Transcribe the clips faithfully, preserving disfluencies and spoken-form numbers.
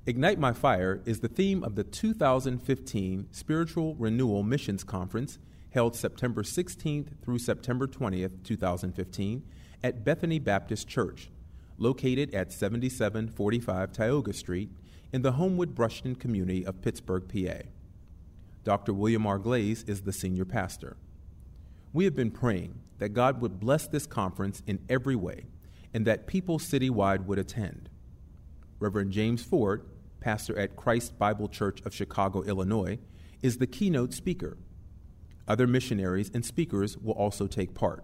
Ignite My Fire is the theme of the two thousand fifteen Spiritual Renewal Missions Conference held September sixteenth through September twentieth, two thousand fifteen at Bethany Baptist Church, located at seventy-seven forty-five Tioga Street in the Homewood Brushton community of Pittsburgh, P A. Doctor William R. Glaze is the senior pastor. We have been praying that God would bless this conference in every way and that people citywide would attend. Reverend James Ford, pastor at Christ Bible Church of Chicago, Illinois, is the keynote speaker. Other missionaries and speakers will also take part.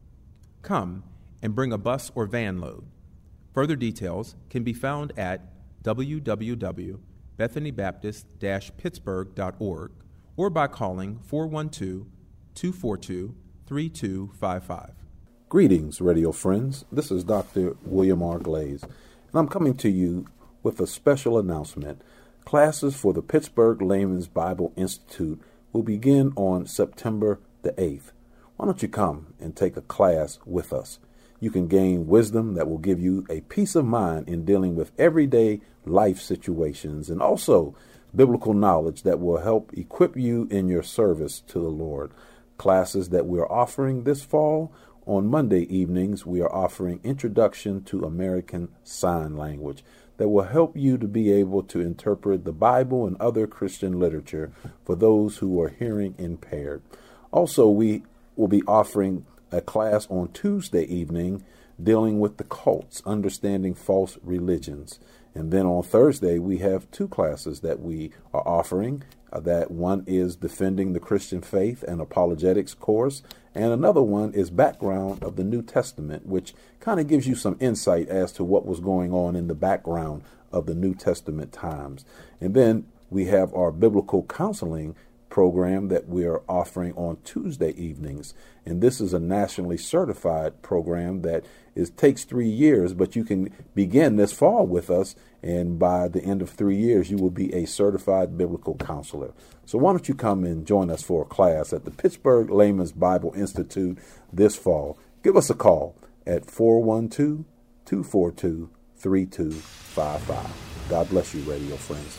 Come and bring a bus or van load. Further details can be found at w w w dot bethany baptist dash pittsburgh dot org or by calling four one two, two four two, three two five five. Greetings, radio friends. This is Doctor William R. Glaze, and I'm coming to you with a special announcement. Classes for the Pittsburgh Layman's Bible Institute will begin on September the eighth. Why don't you come and take a class with us? You can gain wisdom that will give you a peace of mind in dealing with everyday life situations, and also biblical knowledge that will help equip you in your service to the Lord. Classes that we are offering this fall: on Monday evenings, we are offering Introduction to American Sign Language that will help you to be able to interpret the Bible and other Christian literature for those who are hearing impaired. Also, we will be offering a class on Tuesday evening dealing with the cults, understanding false religions. And then on Thursday, we have two classes that we are offering. Uh, that one is Defending the Christian Faith and Apologetics course, and another one is Background of the New Testament, which kind of gives you some insight as to what was going on in the background of the New Testament times. And then we have our biblical counseling program that we are offering on Tuesday evenings. And this is a nationally certified program that is takes three years, but you can begin this fall with us, and by the end of three years, you will be a certified biblical counselor. So why don't you come and join us for a class at the Pittsburgh Layman's Bible Institute this fall? Give us a call at four one two, two four two, three two five five. God bless you, radio friends.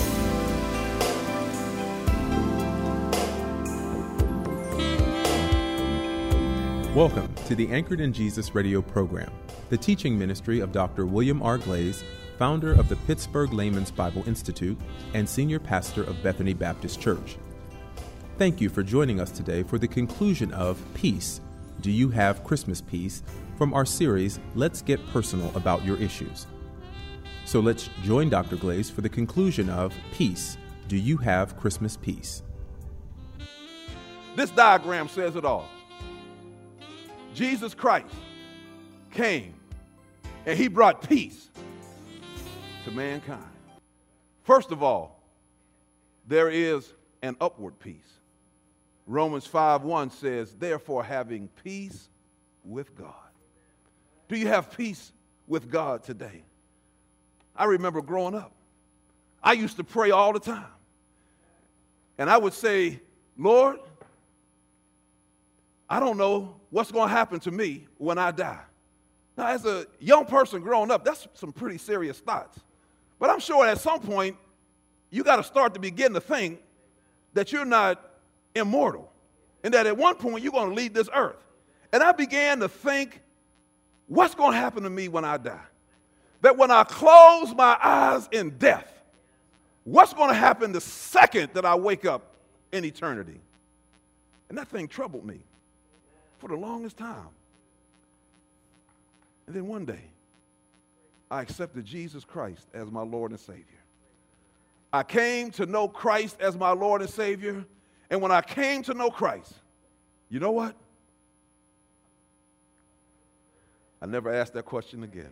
Welcome to the Anchored in Jesus radio program, the teaching ministry of Doctor William R. Glaze, founder of the Pittsburgh Layman's Bible Institute and senior pastor of Bethany Baptist Church. Thank you for joining us today for the conclusion of Peace, Do You Have Christmas Peace? From our series, Let's Get Personal About Your Issues. So let's join Doctor Glaze for the conclusion of Peace, Do You Have Christmas Peace? This diagram says it all. Jesus Christ came and he brought peace to mankind. First of all, there is an upward peace. Romans five one says, therefore having peace with God. Do you have peace with God today? I remember growing up, I used to pray all the time. And I would say, Lord, I don't know what's going to happen to me when I die. Now, as a young person growing up, that's some pretty serious thoughts. But I'm sure at some point, you got to start to begin to think that you're not immortal and that at one point you're going to leave this earth. And I began to think, what's going to happen to me when I die? That when I close my eyes in death, what's going to happen the second that I wake up in eternity? And that thing troubled me for the longest time. And then one day, I accepted Jesus Christ as my Lord and Savior. I came to know Christ as my Lord and Savior, and when I came to know Christ, you know what? I never asked that question again.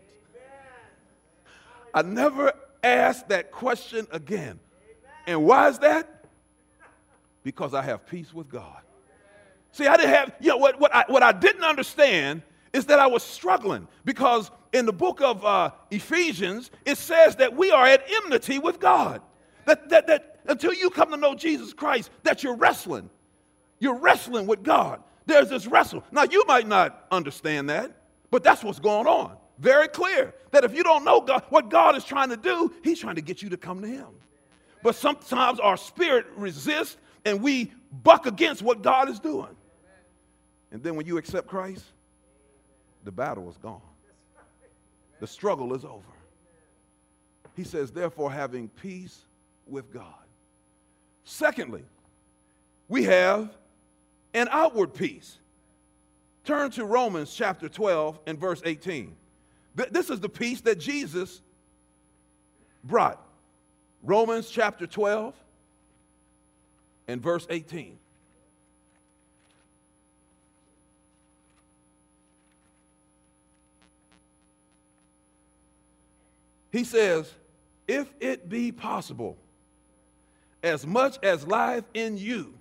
I never asked that question again. And why is that? Because I have peace with God. See, I didn't have, you know, what, what, I, what I didn't understand is that I was struggling because in the book of uh, Ephesians, it says that we are at enmity with God. That, that, that until you come to know Jesus Christ, that you're wrestling. You're wrestling with God. There's this wrestle. Now, you might not understand that, but that's what's going on. very clear that if you don't know God, what God is trying to do, he's trying to get you to come to him. But sometimes our spirit resists and we buck against what God is doing. And then when you accept Christ, the battle is gone. The struggle is over. He says, therefore, having peace with God. Secondly, we have an outward peace. Turn to Romans chapter twelve and verse eighteen. This is the peace that Jesus brought. Romans chapter twelve and verse eighteen. He says, if it be possible, as much as lieth in you,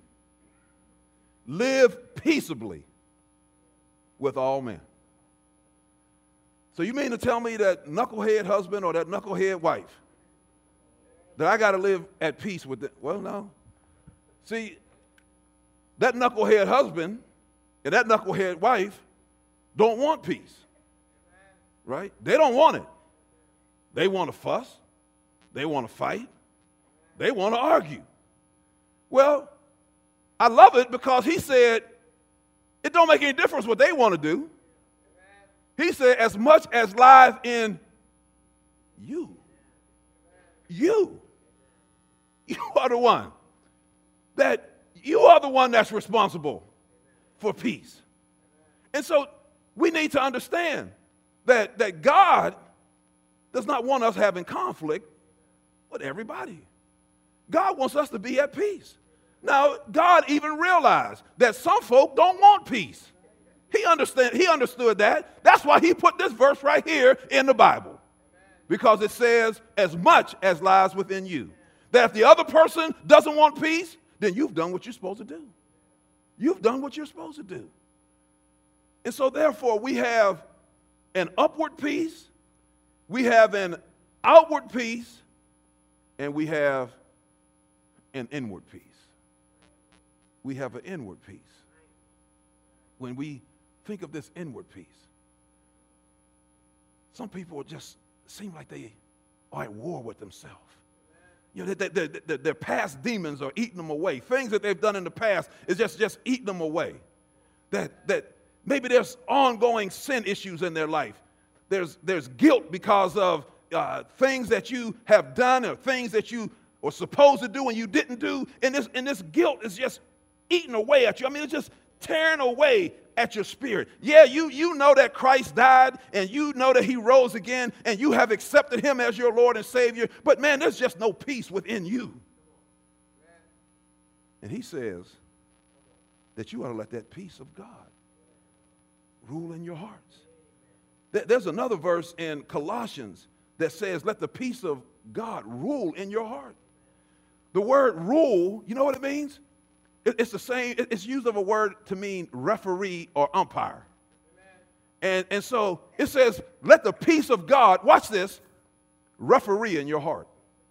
live peaceably with all men. So you mean to tell me that knucklehead husband or that knucklehead wife, that I got to live at peace with them? Well, no. See, that knucklehead husband and that knucklehead wife don't want peace, right? They don't want it. They want to fuss. They want to fight. They want to argue. Well, I love it because he said it don't make any difference what they want to do. He said as much as lies in you. You. You are the one that you are the one that's responsible for peace. And so we need to understand that, that God does not want us having conflict with everybody. God wants us to be at peace. Now, God even realized that some folk don't want peace. He understand, he understood that. That's why he put this verse right here in the Bible. Because it says, as much as lies within you. That if the other person doesn't want peace, then you've done what you're supposed to do. You've done what you're supposed to do. And so therefore, we have an upward peace, we have an outward peace, and we have an inward peace. We have an inward peace. When we think of this inward peace, some people just seem like they are at war with themselves. You know, they, they, they, their past demons are eating them away. Things that they've done in the past is just, just eating them away. That, that maybe there's ongoing sin issues in their life. There's, there's guilt because of uh, things that you have done or things that you were supposed to do and you didn't do. And this, and this guilt is just eating away at you. I mean, it's just tearing away at your spirit. Yeah, you, you know that Christ died and you know that he rose again and you have accepted him as your Lord and Savior. But man, there's just no peace within you. And he says that you ought to let that peace of God rule in your hearts. There's another verse in Colossians that says, let the peace of God rule in your heart. The word rule, you know what it means? It's the same, it's used of a word to mean referee or umpire. And, and so it says, let the peace of God, watch this, referee in your heart.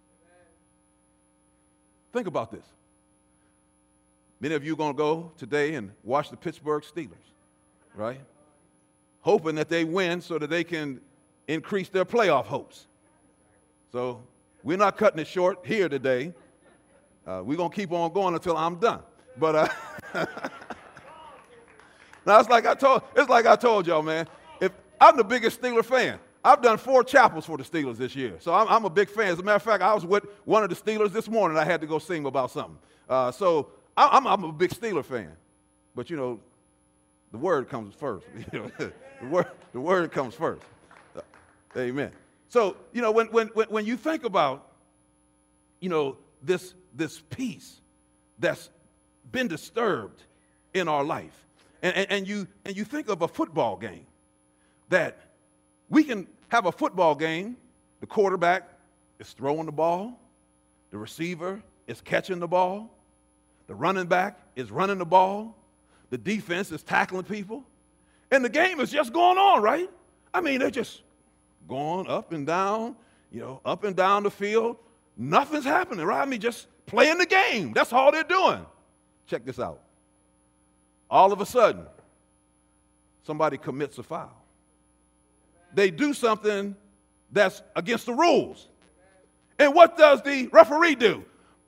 Think about this. Many of you are going to go today and watch the Pittsburgh Steelers, right? Hoping that they win so that they can increase their playoff hopes. So we're not cutting it short here today. Uh, we're going to keep on going until I'm done. But uh, now it's like I told it's like I told y'all, man. If I'm the biggest Steeler fan, I've done four chapels for the Steelers this year, so I'm, I'm a big fan. As a matter of fact, I was with one of the Steelers this morning. I had to go sing about something. Uh, so I, I'm, I'm a big Steeler fan. But you know, the word comes first. the word the word comes first. Uh, amen. So you know, when when when you think about you know this this peace that's been disturbed in our life. And, and, and, you, and you think of a football game, that we can have a football game, the quarterback is throwing the ball, the receiver is catching the ball, the running back is running the ball, the defense is tackling people, and the game is just going on, right? I mean, they're just going up and down, you know, up and down the field. Nothing's happening, right? I mean, just playing the game. That's all they're doing. Check this out. All of a sudden, somebody commits a foul. they do something that's against the rules. And what does the referee do?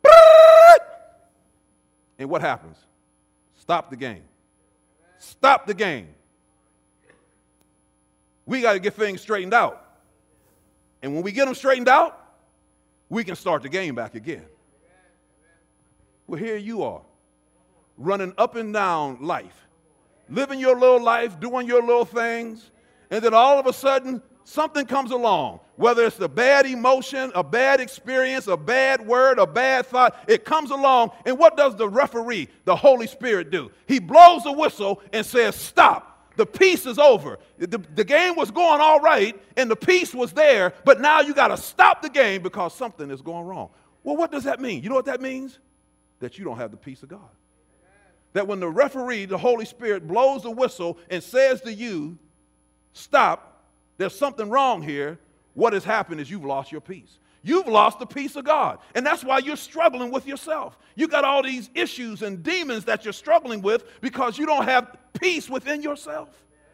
And what happens? Stop the game. Stop the game. We got to get things straightened out. And when we get them straightened out, we can start the game back again. Well, here you are, running up and down life, living your little life, doing your little things, and then all of a sudden, something comes along, whether it's a bad emotion, a bad experience, a bad word, a bad thought, it comes along, and what does the referee, the Holy Spirit, do? He blows the whistle and says, stop. The peace is over. The, the game was going all right, and the peace was there, but now you got to stop the game because something is going wrong. Well, what does that mean? You know what that means? That you don't have the peace of God. That when the referee, the Holy Spirit, blows the whistle and says to you, stop, there's something wrong here, what has happened is you've lost your peace. You've lost the peace of God. And that's why you're struggling with yourself. You got all these issues and demons that you're struggling with because you don't have peace within yourself.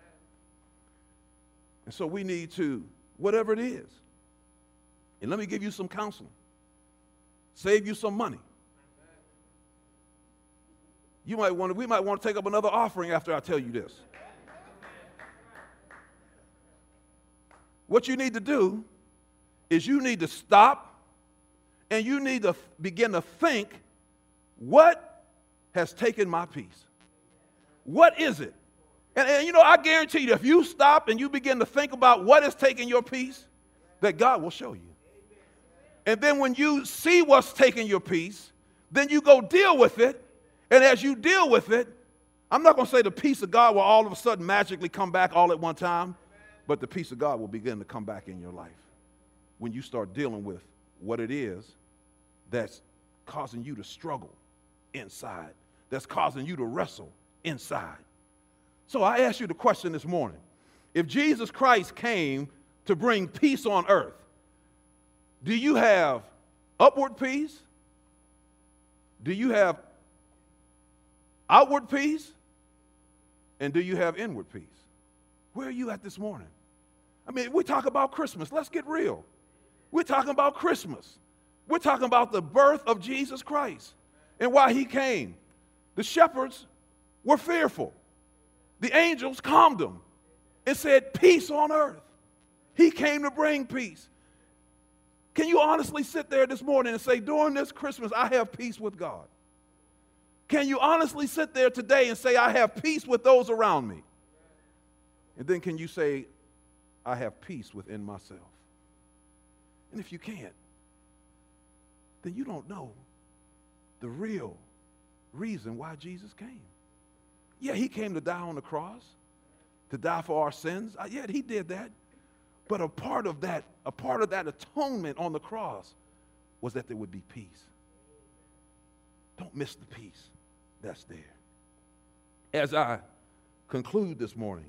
And so we need to, whatever it is, and let me give you some counseling, save you some money. You might want to, we might want to take up another offering after I tell you this. What you need to do is you need to stop and you need to begin to think, what has taken my peace? What is it? And, and you know, I guarantee you, if you stop and you begin to think about what is taking your peace, that God will show you. And then when you see what's taking your peace, then you go deal with it. And as you deal with it, I'm not going to say the peace of God will all of a sudden magically come back all at one time, but the peace of God will begin to come back in your life when you start dealing with what it is that's causing you to struggle inside, that's causing you to wrestle inside. So I ask you the question this morning. If Jesus Christ came to bring peace on earth, do you have upward peace? Do you have outward peace? And do you have inward peace? Where are you at this morning? I mean, we talk about Christmas. Let's get real. We're talking about Christmas. We're talking about the birth of Jesus Christ and why he came. The shepherds were fearful. The angels calmed them and said, peace on earth. He came to bring peace. Can you honestly sit there this morning and say, during this Christmas, I have peace with God? Can you honestly sit there today and say, I have peace with those around me? And then can you say, I have peace within myself? And if you can't, then you don't know the real reason why Jesus came. Yeah, he came to die on the cross, to die for our sins. Uh, yeah, he did that. But a part of that, a part of that atonement on the cross was that there would be peace. Don't miss the peace that's there. As I conclude this morning,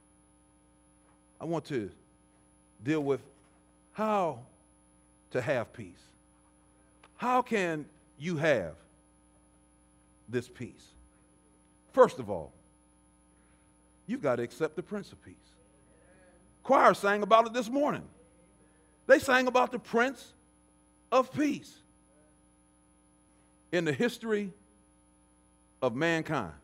I want to deal with how to have peace. How can you have this peace? First of all, you've got to accept the Prince of Peace. Choir sang about it this morning. They sang about the Prince of Peace. In the history of mankind,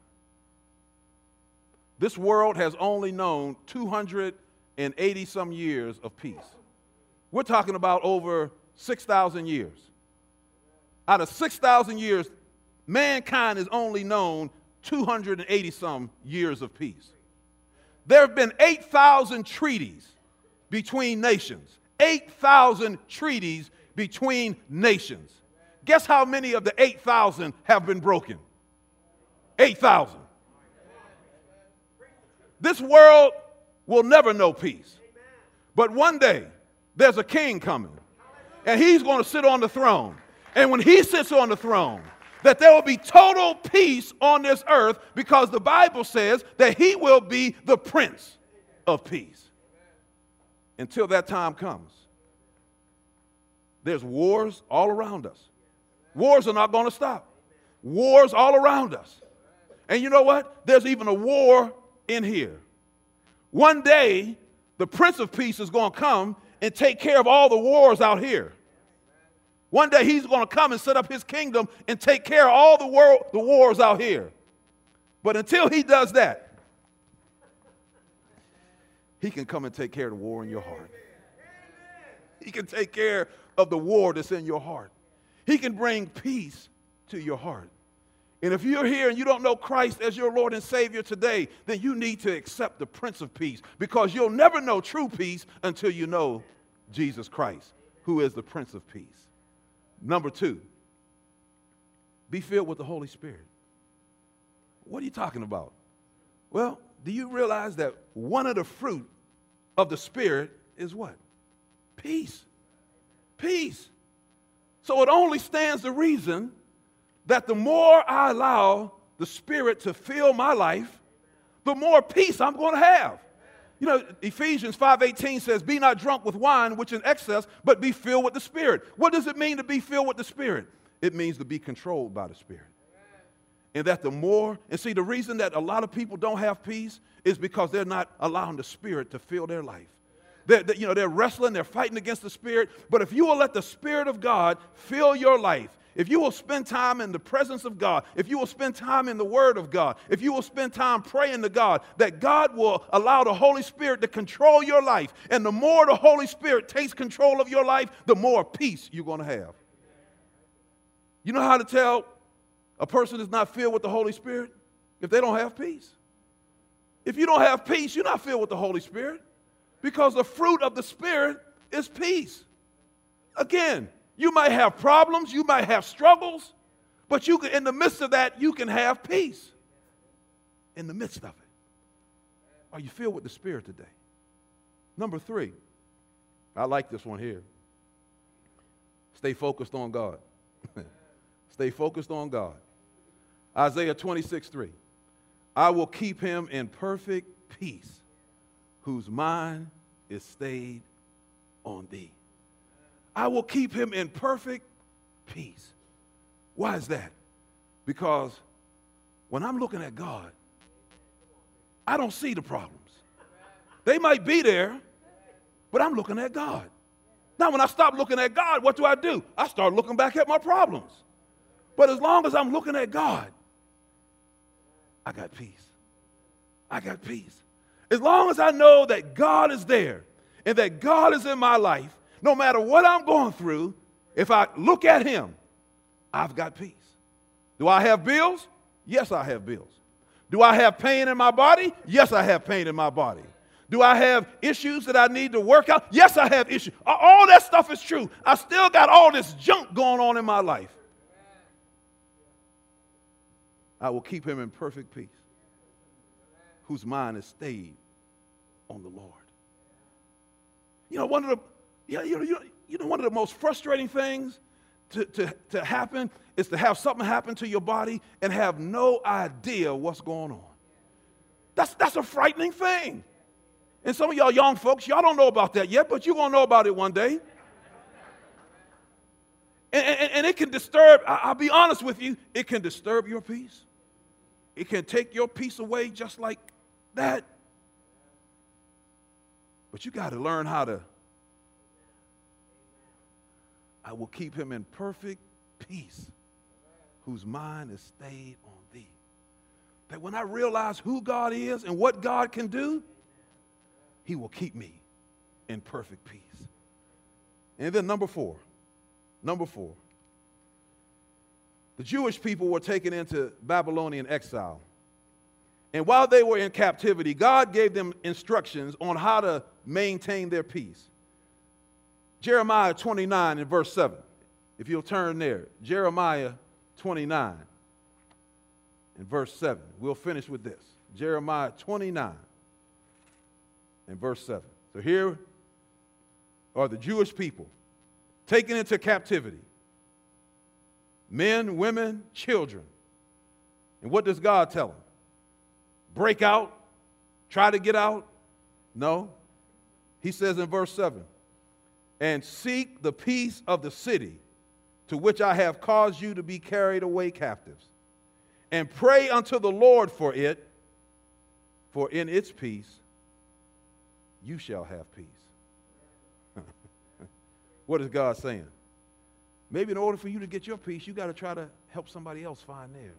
this world has only known two hundred eighty some years of peace. We're talking about over six thousand years. Out of six thousand years, mankind has only known two hundred eighty some years of peace. There have been eight thousand treaties between nations. eight thousand treaties between nations. Guess how many of the eight thousand have been broken? eight thousand. This world will never know peace. But one day, there's a king coming, and he's going to sit on the throne. And when he sits on the throne, that there will be total peace on this earth because the Bible says that he will be the Prince of Peace. Until that time comes, there's wars all around us. Wars are not going to stop. Wars all around us. And you know what? There's even a war in here. One day, The Prince of Peace is going to come and take care of all the wars out here. One day he's going to come and set up his kingdom and take care of all the world, the wars out here. But until he does that, he can come and take care of the war in your heart. He can take care of the war that's in your heart. He can bring peace to your heart. And if you're here and you don't know Christ as your Lord and Savior today, then you need to accept the Prince of Peace, because you'll never know true peace until you know Jesus Christ, who is the Prince of Peace. Number two, be filled with the Holy Spirit. What are you talking about? Well, do you realize that one of the fruit of the Spirit is what? Peace. Peace. So it only stands to reason that the more I allow the Spirit to fill my life, the more peace I'm going to have. You know, Ephesians five eighteen says, be not drunk with wine, which is excess, but be filled with the Spirit. What does it mean to be filled with the Spirit? It means to be controlled by the Spirit. And that the more, and see, the reason that a lot of people don't have peace is because they're not allowing the Spirit to fill their life. They're, they, you know, they're wrestling, they're fighting against the Spirit. But if you will let the Spirit of God fill your life, if you will spend time in the presence of God, if you will spend time in the Word of God, if you will spend time praying to God, that God will allow the Holy Spirit to control your life. And the more the Holy Spirit takes control of your life, the more peace you're going to have. You know how to tell a person is not filled with the Holy Spirit? If they don't have peace. If you don't have peace, you're not filled with the Holy Spirit, because the fruit of the Spirit is peace. Again, you might have problems, you might have struggles, but you can, in the midst of that, you can have peace. In the midst of it. Are you filled with the Spirit today? Number three, I like this one here. Stay focused on God. Stay focused on God. Isaiah twenty-six three. I will keep him in perfect peace, whose mind is stayed on thee. I will keep him in perfect peace. Why is that? Because when I'm looking at God, I don't see the problems. They might be there, but I'm looking at God. Now, when I stop looking at God, what do I do? I start looking back at my problems. But as long as I'm looking at God, I got peace. I got peace. As long as I know that God is there and that God is in my life, no matter what I'm going through, if I look at him, I've got peace. Do I have bills? Yes, I have bills. Do I have pain in my body? Yes, I have pain in my body. Do I have issues that I need to work out? Yes, I have issues. All that stuff is true. I still got all this junk going on in my life. I will keep him in perfect peace, whose mind is stayed on the Lord. You know, one of the You know, you know, you know, one of the most frustrating things to, to, to happen is to have something happen to your body and have no idea what's going on. That's, that's a frightening thing. And some of y'all young folks, y'all don't know about that yet, but you're going to know about it one day. And, and, and it can disturb, I'll be honest with you, it can disturb your peace. It can take your peace away just like that. But you got to learn how to I will keep him in perfect peace, whose mind is stayed on thee. That when I realize who God is and what God can do, he will keep me in perfect peace. And then number four, number four, the Jewish people were taken into Babylonian exile. And while they were in captivity, God gave them instructions on how to maintain their peace. Jeremiah twenty-nine and verse seven. If you'll turn there. Jeremiah twenty-nine and verse seven. We'll finish with this. Jeremiah twenty-nine and verse seven. So here are the Jewish people taken into captivity. Men, women, children. And what does God tell them? Break out? Try to get out? No. He says in verse seven, and seek the peace of the city to which I have caused you to be carried away captives, and pray unto the Lord for it, for in its peace you shall have peace. What is God saying? Maybe in order for you to get your peace, you got to try to help somebody else find theirs.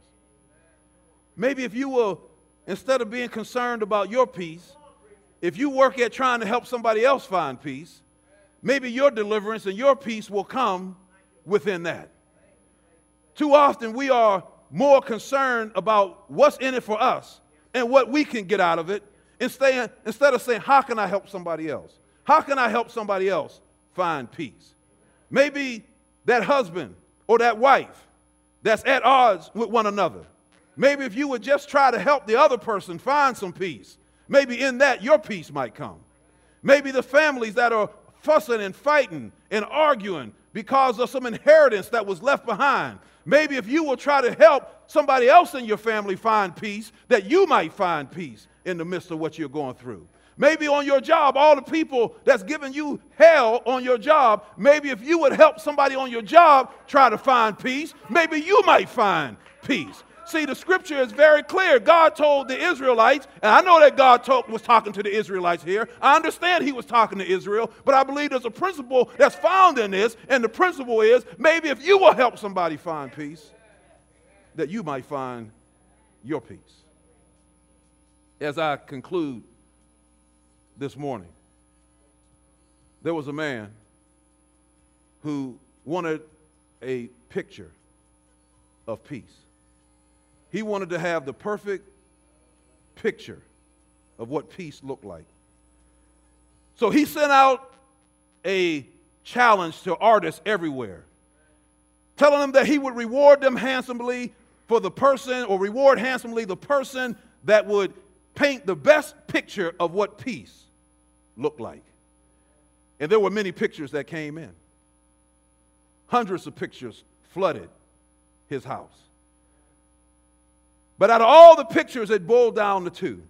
Maybe if you will, instead of being concerned about your peace, if you work at trying to help somebody else find peace, maybe your deliverance and your peace will come within that. Too often we are more concerned about what's in it for us and what we can get out of it instead, instead of saying, how can I help somebody else? How can I help somebody else find peace? Maybe that husband or that wife that's at odds with one another. Maybe if you would just try to help the other person find some peace, maybe in that your peace might come. Maybe the families that are fussing and fighting and arguing because of some inheritance that was left behind. Maybe if you will try to help somebody else in your family find peace, that you might find peace in the midst of what you're going through. Maybe on your job, all the people that's giving you hell on your job, maybe if you would help somebody on your job try to find peace, maybe you might find peace. See, the scripture is very clear. God told the Israelites, and I know that God told, was talking to the Israelites here. I understand he was talking to Israel, but I believe there's a principle that's found in this, and the principle is maybe if you will help somebody find peace, that you might find your peace. As I conclude this morning, there was a man who wanted a picture of peace. He wanted to have the perfect picture of what peace looked like. So he sent out a challenge to artists everywhere, telling them that he would reward them handsomely for the person, or reward handsomely the person that would paint the best picture of what peace looked like. And there were many pictures that came in. Hundreds of pictures flooded his house. But out of all the pictures, it boiled down to two.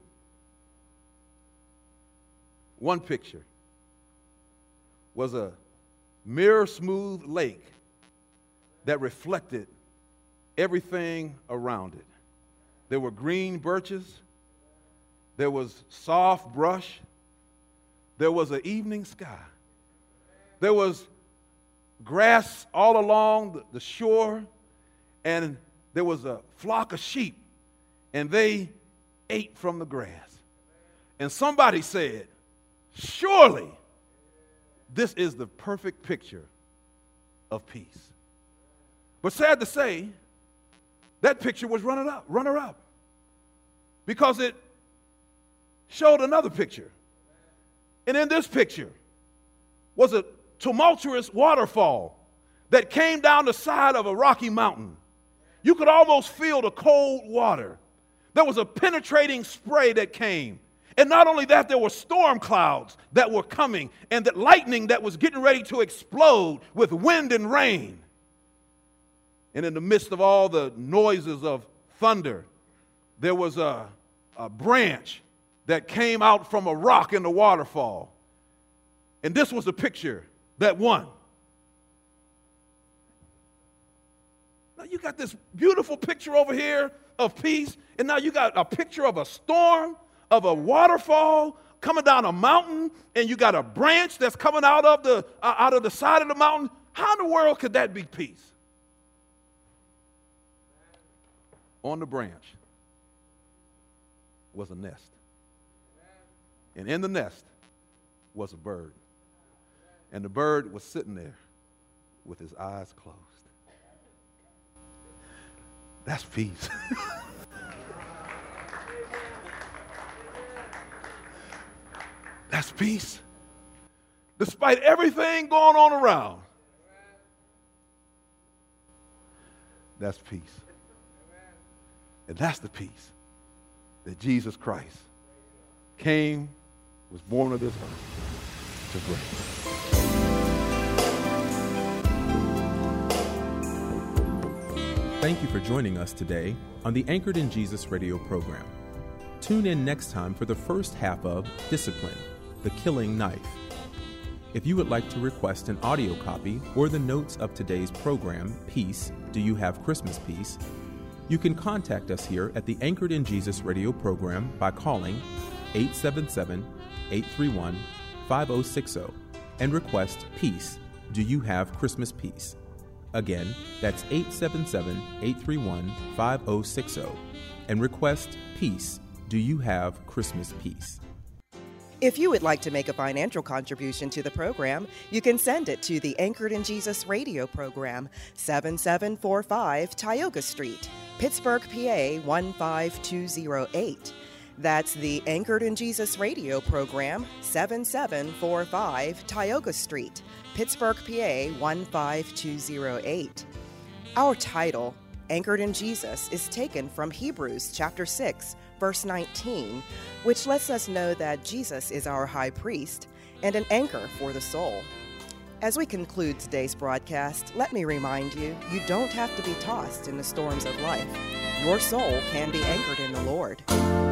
One picture was a mirror-smooth lake that reflected everything around it. There were green birches. There was soft brush. There was an evening sky. There was grass all along the, the shore, and there was a flock of sheep, and they ate from the grass. And somebody said, surely this is the perfect picture of peace. But sad to say, that picture was runner up, runner up, because it showed another picture. And in this picture was a tumultuous waterfall that came down the side of a rocky mountain. You could almost feel the cold water. There was a penetrating spray that came. And not only that, there were storm clouds that were coming, and that lightning that was getting ready to explode with wind and rain. And in the midst of all the noises of thunder, there was a, a branch that came out from a rock in the waterfall. And this was the picture that won. Now you got this beautiful picture over here of peace, and now you got a picture of a storm, of a waterfall coming down a mountain, and you got a branch that's coming out of the uh, out of the side of the mountain. How in the world could that be peace? On the branch was a nest. And in the nest was a bird. And the bird was sitting there with his eyes closed. That's peace. That's peace. Despite everything going on around, that's peace. And that's the peace that Jesus Christ came, was born of this earth to bring. Thank you for joining us today on the Anchored in Jesus radio program. Tune in next time for the first half of Discipline, the Killing Knife. If you would like to request an audio copy or the notes of today's program, Peace, Do You Have Christmas Peace? You can contact us here at the Anchored in Jesus radio program by calling eight seven seven, eight three one, five zero six zero and request Peace. Do you have Christmas peace? Again, that's eight seven seven, eight three one, five zero six zero and request Peace. Do you have Christmas peace? If you would like to make a financial contribution to the program, you can send it to the Anchored in Jesus radio program, seven seven four five Tioga Street, Pittsburgh, P A one five two zero eight. That's the Anchored in Jesus radio program, seven seven four five Tioga Street, Pittsburgh, P A one five two zero eight. Our title, Anchored in Jesus, is taken from Hebrews chapter six, verse nineteen, which lets us know that Jesus is our high priest and an anchor for the soul. As we conclude today's broadcast, let me remind you, you don't have to be tossed in the storms of life. Your soul can be anchored in the Lord.